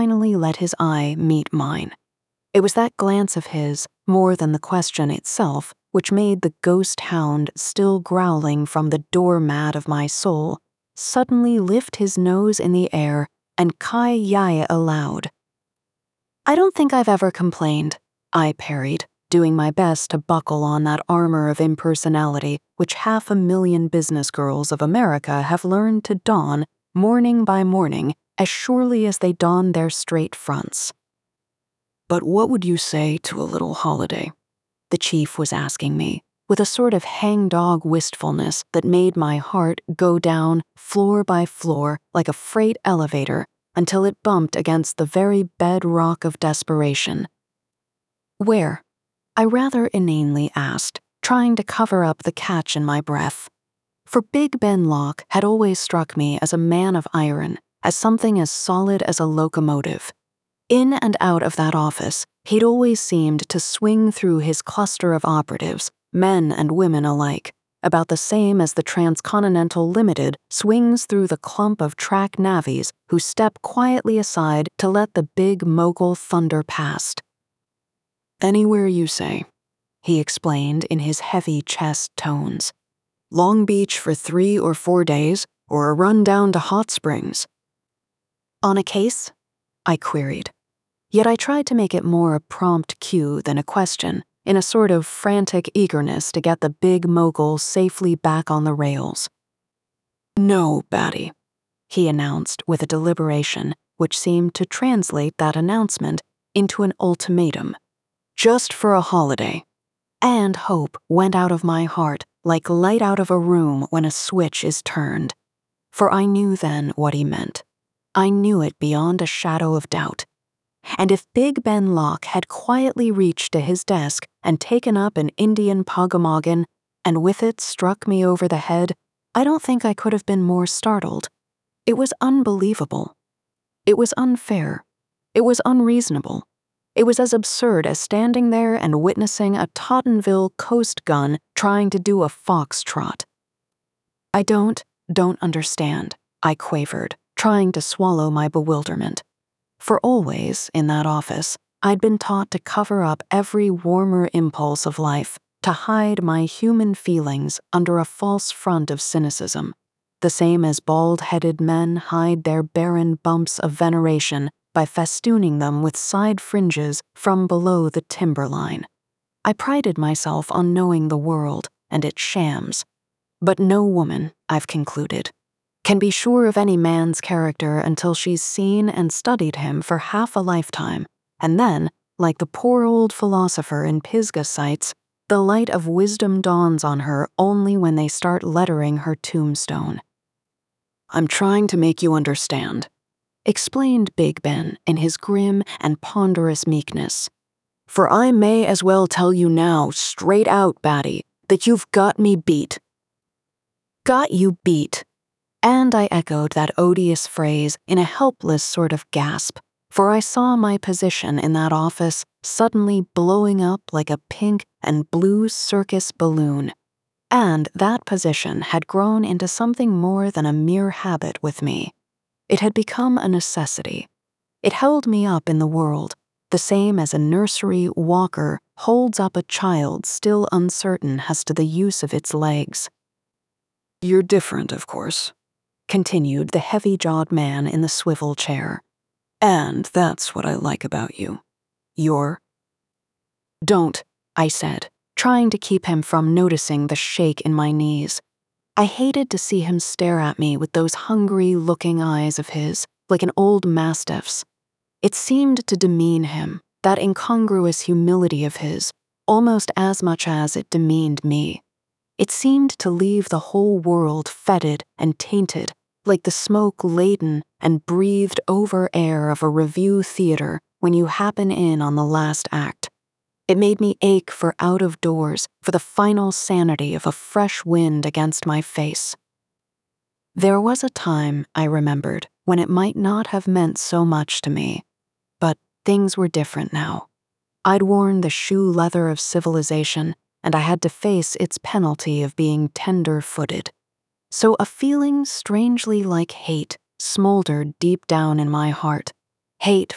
finally let his eye meet mine. It was that glance of his, more than the question itself, which made the ghost hound still growling from the doormat of my soul suddenly lift his nose in the air and kai-yai aloud. "I don't think I've ever complained," I parried, doing my best to buckle on that armor of impersonality which 500,000 business girls of America have learned to don morning by morning as surely as they don their straight fronts. "But what would you say to a little holiday?" the chief was asking me, with a sort of hangdog wistfulness that made my heart go down floor by floor like a freight elevator until it bumped against the very bedrock of desperation. "Where?" I rather inanely asked, trying to cover up the catch in my breath. For Big Ben Locke had always struck me as a man of iron, as something as solid as a locomotive. In and out of that office, he'd always seemed to swing through his cluster of operatives, men and women alike, about the same as the Transcontinental Limited swings through the clump of track navvies who step quietly aside to let the big mogul thunder past. "Anywhere you say," he explained in his heavy chest tones. "Long Beach for 3 or 4 days, or a run down to Hot Springs." "On a case?" I queried. Yet I tried to make it more a prompt cue than a question, in a sort of frantic eagerness to get the big mogul safely back on the rails. "No, Batty," he announced with a deliberation which seemed to translate that announcement into an ultimatum. "Just for a holiday." And hope went out of my heart like light out of a room when a switch is turned. For I knew then what he meant. I knew it beyond a shadow of doubt. And if Big Ben Locke had quietly reached to his desk and taken up an Indian pogamoggin, and with it struck me over the head, I don't think I could have been more startled. It was unbelievable. It was unfair. It was unreasonable. It was as absurd as standing there and witnessing a Tottenville coast gun trying to do a foxtrot. "I don't understand," I quavered, trying to swallow my bewilderment. For always, in that office, I'd been taught to cover up every warmer impulse of life, to hide my human feelings under a false front of cynicism, the same as bald-headed men hide their barren bumps of veneration by festooning them with side fringes from below the timberline. I prided myself on knowing the world and its shams. But no woman, I've concluded, can be sure of any man's character until she's seen and studied him for half a lifetime, and then, like the poor old philosopher in Pisgah cites, the light of wisdom dawns on her only when they start lettering her tombstone. "I'm trying to make you understand," explained Big Ben in his grim and ponderous meekness. "For I may as well tell you now, straight out, Batty, that you've got me beat." Got you beat. And I echoed that odious phrase in a helpless sort of gasp, for I saw my position in that office suddenly blowing up like a pink and blue circus balloon. And that position had grown into something more than a mere habit with me. It had become a necessity. It held me up in the world, the same as a nursery walker holds up a child still uncertain as to the use of its legs. "You're different, of course," continued the heavy-jawed man in the swivel chair. "And that's what I like about you. You're—" "Don't," I said, trying to keep him from noticing the shake in my knees. I hated to see him stare at me with those hungry-looking eyes of his, like an old mastiff's. It seemed to demean him, that incongruous humility of his, almost as much as it demeaned me. It seemed to leave the whole world fetid and tainted, like the smoke-laden and breathed-over air of a revue theater when you happen in on the last act. It made me ache for out-of-doors, for the final sanity of a fresh wind against my face. There was a time, I remembered, when it might not have meant so much to me. But things were different now. I'd worn the shoe leather of civilization, and I had to face its penalty of being tender-footed. So a feeling strangely like hate smoldered deep down in my heart. Hate